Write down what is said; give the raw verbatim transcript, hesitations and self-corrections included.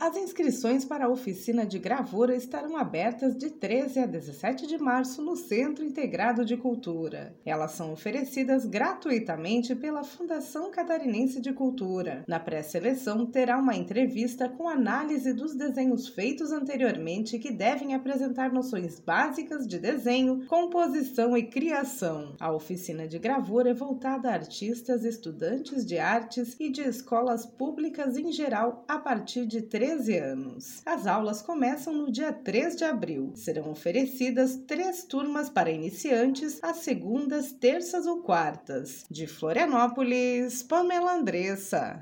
As inscrições para a oficina de gravura estarão abertas de treze a dezessete de março no Centro Integrado de Cultura. Elas são oferecidas gratuitamente pela Fundação Catarinense de Cultura. Na pré-seleção terá uma entrevista com análise dos desenhos feitos anteriormente que devem apresentar noções básicas de desenho, composição e criação. A oficina de gravura é voltada a artistas, estudantes de artes e de escolas públicas em geral a partir de treze anos. As aulas começam no dia três de abril. Serão oferecidas três turmas para iniciantes, às segundas, terças ou quartas. De Florianópolis, Pamela Andressa.